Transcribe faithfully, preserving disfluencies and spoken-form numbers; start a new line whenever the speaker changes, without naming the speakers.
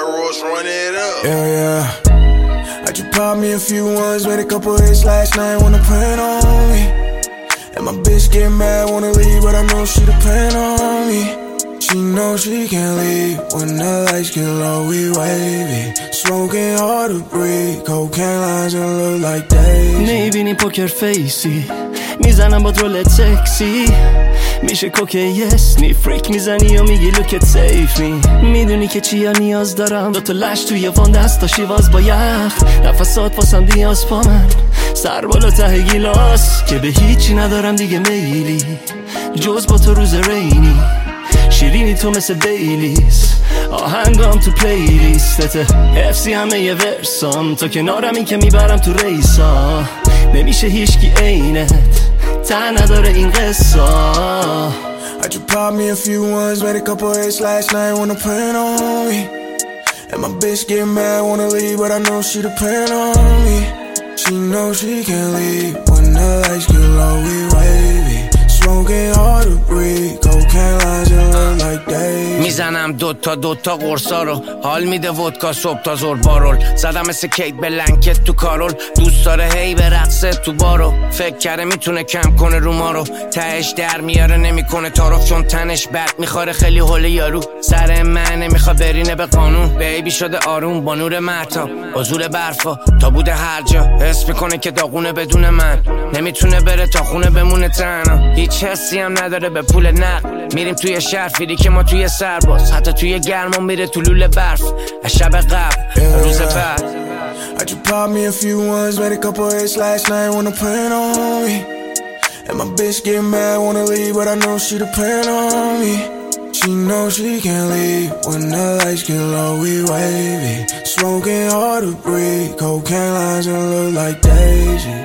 that Rolls, run it up.
Yeah, yeah. I just popped me a few ones, made a couple hits last night, wanna plan on me. And my bitch get mad, wanna leave, but I know she depend on me. She knows she can't leave when the lights get low, we wavy. Smoking hard to breathe, cocaine lines and look like days.
میبینی پوکر فیسی میزنم با رولت سکسی میشه کوکه یس نی فریک میزنی و میگی لوکت سیف می میدونی که چیا نیاز دارم دوتا لش توی وان دستا شیواز با یخ نفسات واسم دیاز پا من سر بالا ته گیلاس که به هیچی ندارم دیگه میلی جز با تو روز رینی شیرینی تو مثل بیلیز آهنگام تو پلیلیستته افسی همه یه ورسام تو کنارم که میبرم تو ریسا نمیشه هیچکی عینت تا نداره این قصه
I just popped me a few ones, made a couple hits last night, wanna plan on me. And my bitch get mad, wanna leave, but I know she depend on me. She knows she can't leave when the lights get low, we wavy. Smoking hard to breathe, cocaine lines and look like days.
میزنم دوتا دوتا قرصا رو حال میده ودکا صبح تا زور بارول زدم مثل کیت بلنکت تو کارول دوست داره هی به رقصه تو بارو فکر کرده میتونه کم کنه رو ما رو تهش در میاره نمیکنه تعارف چون تنش بد میخوره خیلی حوله یارو سر من نمیخواد برینه به قانون بیبی شده آروم با نور مهتاب با زور برفا تا بوده هر جا حس میکنه که داغونه بدون من نمیتونه بره تا خونه بمونه تنها هیچ حسی هم نداره به پول نقد میریم توی شهر فیری که ما توی سرباز حتی توی گرما میره تو لوله برف از شب قبل روز بعد
I just popped me a few ones, made a couple hits last night, wanna plan on me. And my bitch get mad, wanna leave, but I know she depend on me. She knows she can't leave when the lights get low, we wavy. Smoking hard to breathe, cocaine lines and look like daisies.